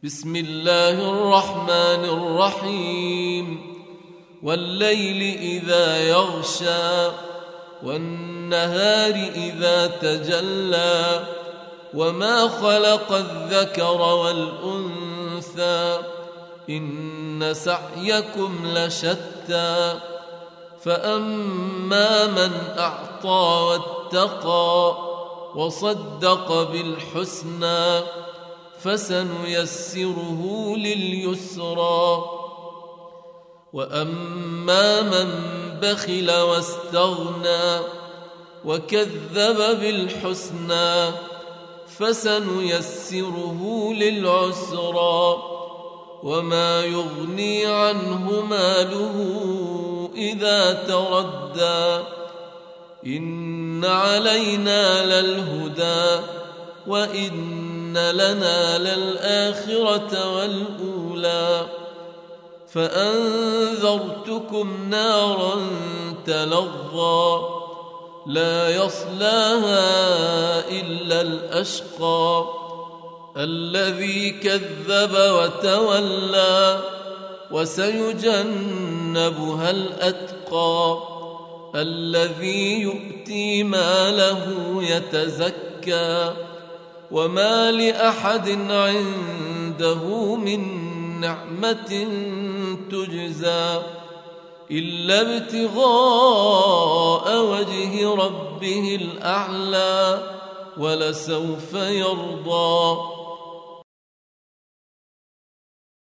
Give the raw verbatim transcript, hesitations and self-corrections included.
بسم الله الرحمن الرحيم والليل إذا يغشى والنهار إذا تجلى وما خلق الذكر والأنثى إن سعيكم لشتى فأما من أعطى واتقى وصدق بالحسنى فسنيسره لليسرى وأما من بخل واستغنى وكذب بالحسنى فسنيسره للعسرى وما يغني عنه ماله إذا تردى إن علينا للهدى وإن لنا للآخرة والأولى فأنذرتكم نارا تلظى لا يصلاها إلا الأشقى الذي كذب وتولى وسيجنبها الأتقى الذي يؤتي ماله يتزكى وما لأحد عنده من نعمة تجزى إلا ابتغاء وجه ربه الأعلى ولسوف يرضى.